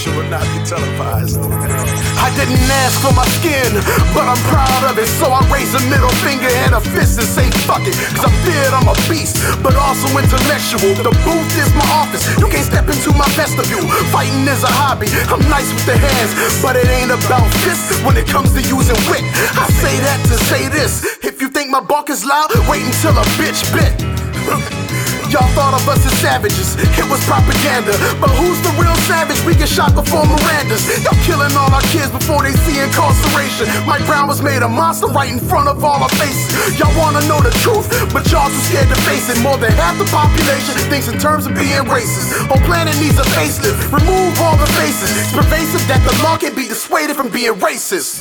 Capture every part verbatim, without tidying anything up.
show will not be televised. I didn't ask for my skin, but I'm proud of it. So I raise a middle finger and a fist and say fuck it. Cause I'm feared, I'm a beast, but also intellectual. The booth is my office, you can't step into my vestibule. Fighting is a hobby, I'm nice with the hands, but it ain't about fists when it comes to using wit. I say that to say this, if you think my bark is loud, wait until a bitch bit. Y'all thought of us as savages, it was propaganda. But who's the real savage? We get shot before Miranda's. Y'all killing all our kids before they see incarceration. Mike Brown was made a monster right in front of all our faces. Y'all wanna know the truth, but y'all too scared to face it. More than half the population thinks in terms of being racist. Whole planet needs a facelift, remove all the faces. It's pervasive that the law can be dissuaded from being racist.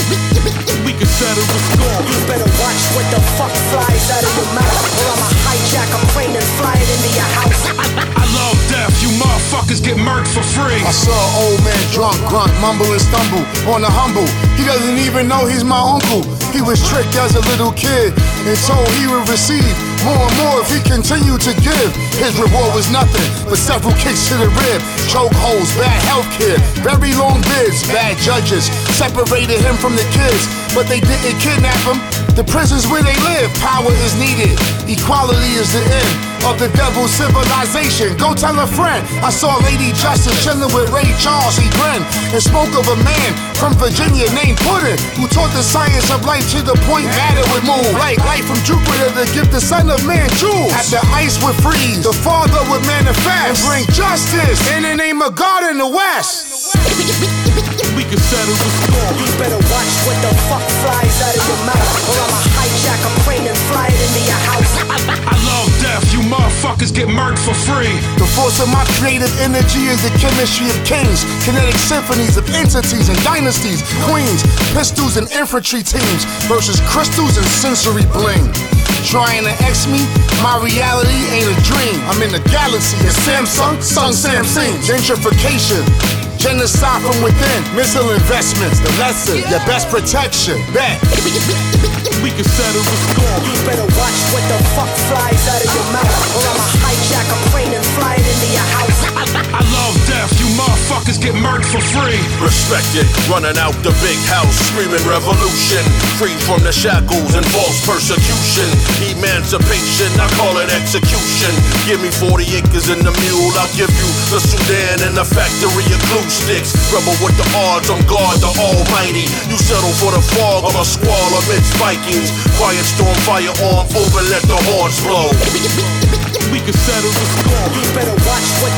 We can settle the score. You better watch what the fuck flies out of your mouth, or I'ma hijack a plane and fly it into your house. I love death, you motherfuckers get murked for free. I saw an old man drunk, grunt, mumble and stumble on the humble. He doesn't even know he's my uncle. He was tricked as a little kid and told he would receive more and more if he continued to give. His reward was nothing but several kicks to the rib, chokeholds, bad healthcare, very long bids, bad judges separated him from the kids, but they didn't kidnap him. The prison's where they live, power is needed. Equality is the end of the devil's civilization. Go tell a friend, I saw Lady Justice chilling with Ray Charles. He grinned and spoke of a man from Virginia named Puddin', who taught the science of life to the point matter would move. Like light from Jupiter to give the son of man jewels. At the ice would freeze, the father would manifest and bring justice in the name of God in the West. We can settle the score. You better watch what the fuck flies out of your mouth, or I'ma hijack a plane and fly it into your house. I love death, you motherfuckers get murked for free. The force of my creative energy is the chemistry of kings, kinetic symphonies of entities and dynasties, queens, pistols and infantry teams versus crystals and sensory bling. Trying to X me, my reality ain't a dream. I'm in the galaxy of Samsung, Sung Samsung. Gentrification, genocide from within, missile investments, the lesson, your best protection. Bet. We can settle the score. You better watch what the fuck flies out of your mouth, or I'ma hijack a plane and fly it into your house. I love death, you motherfuckers get murked for free. Respect it, running out the big house, screaming revolution. Free from the shackles and false persecution. Emancipation, I call it execution. Give me forty acres and a mule, I'll give you the Sudan and the factory of glue sticks. Rebel with the odds, I'm God the Almighty. You settle for the fog of a squall amidst Vikings. Quiet storm, fire on, open, let the horns blow. We can settle the score. You better watch what